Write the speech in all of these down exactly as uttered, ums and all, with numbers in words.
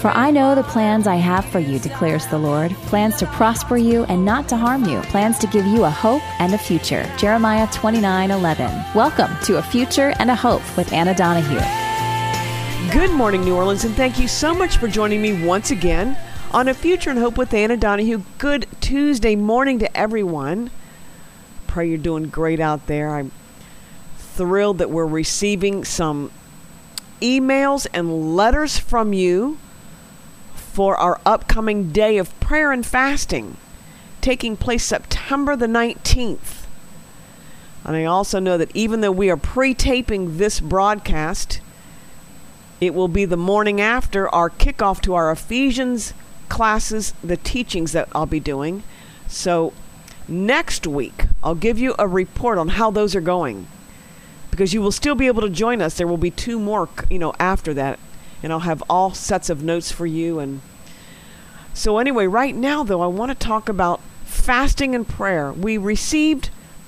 For I know the plans I have for you, declares the Lord, plans to prosper you and not to harm you, plans to give you a hope and a future. Jeremiah twenty-nine eleven. Welcome to A Future and a Hope with Anna Donahue. Good morning, New Orleans, and thank you so much for joining me once again on A Future and Hope with Anna Donahue. Good Tuesday morning to everyone. Pray you're doing great out there. I'm thrilled that we're receiving some emails and letters from you for our upcoming day of prayer and fasting, taking place September the nineteenth. And I also know that even though we are pre-taping this broadcast, it will be the morning after our kickoff to our Ephesians classes, the teachings that I'll be doing. So next week, I'll give you a report on how those are going, because you will still be able to join us. There will be two more, you know, after that, and I'll have all sets of notes for you. And so anyway, right now, though, I want to talk about fasting and prayer. We received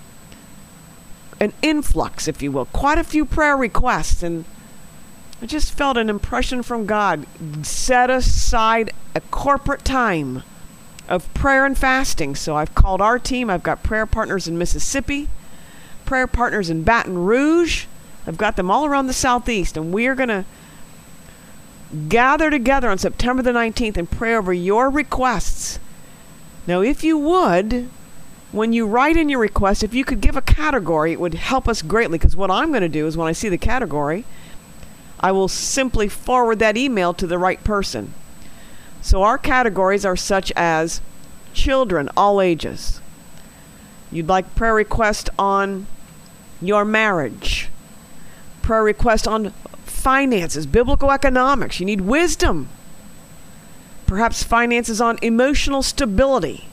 an influx, if you will, quite a few prayer requests, and I just felt an impression from God. Set aside a corporate time of prayer and fasting. So I've called our team. I've got prayer partners in Mississippi, prayer partners in Baton Rouge. I've got them all around the Southeast, and we are going to gather together on September the nineteenth and pray over your requests. Now, if you would, when you write in your request, if you could give a category, it would help us greatly, because what I'm going to do is when I see the category, I will simply forward that email to the right person. So our categories are such as children, all ages. You'd like prayer request on your marriage, prayer request on finances, biblical economics. You need wisdom. Perhaps finances on emotional stability.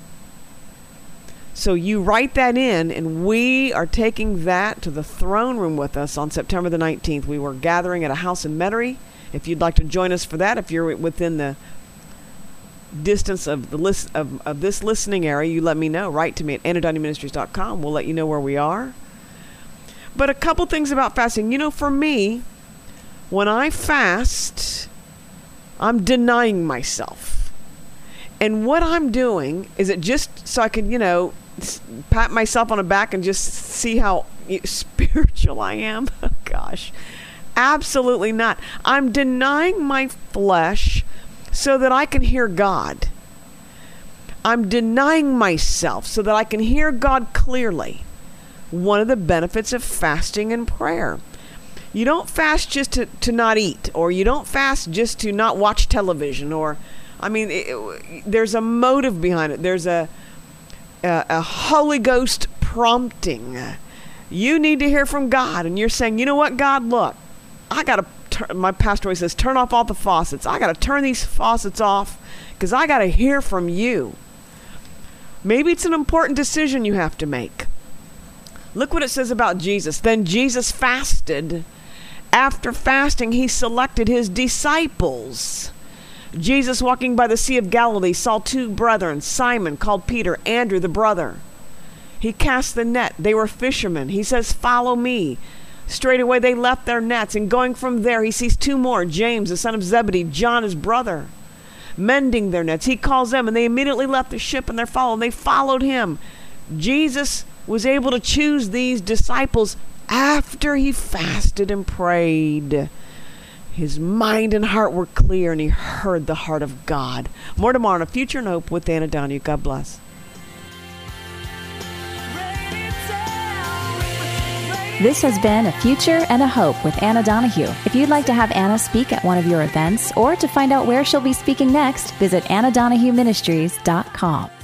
So you write that in, and we are taking that to the throne room with us on September the nineteenth. We were gathering at a house in Metairie. If you'd like to join us for that, if you're within the distance of the list of, of this listening area, you let me know. Write to me at anna donahue ministries dot com. We'll let you know where we are. But a couple things about fasting. You know, for me, when I fast, I'm denying myself. And what I'm doing is it just so I can, you know, pat myself on the back and just see how spiritual I am? Oh, gosh. Absolutely not. I'm denying my flesh so that I can hear God. I'm denying myself so that I can hear God clearly. One of the benefits of fasting and prayer. You don't fast just to, to not eat, or you don't fast just to not watch television, or, I mean, it, it, there's a motive behind it. There's a, a, a Holy Ghost prompting. You need to hear from God, and you're saying, you know what, God, look, I got to, tur- my pastor always says, turn off all the faucets. I got to turn these faucets off because I got to hear from you. Maybe it's an important decision you have to make. Look what it says about Jesus. Then Jesus fasted. After fasting, he selected his disciples. Jesus, walking by the Sea of Galilee, saw two brethren, Simon, called Peter, Andrew, the brother. He cast the net. They were fishermen. He says, follow me. Straightway they left their nets, and going from there, he sees two more, James, the son of Zebedee, John, his brother, mending their nets. He calls them, and they immediately left the ship and they followed. And they followed him. Jesus was able to choose these disciples after he fasted and prayed. His mind and heart were clear, and he heard the heart of God. More tomorrow on A Future and Hope with Anna Donahue. God bless. This has been A Future and a Hope with Anna Donahue. If you'd like to have Anna speak at one of your events, or to find out where she'll be speaking next, visit anna donahue ministries dot com.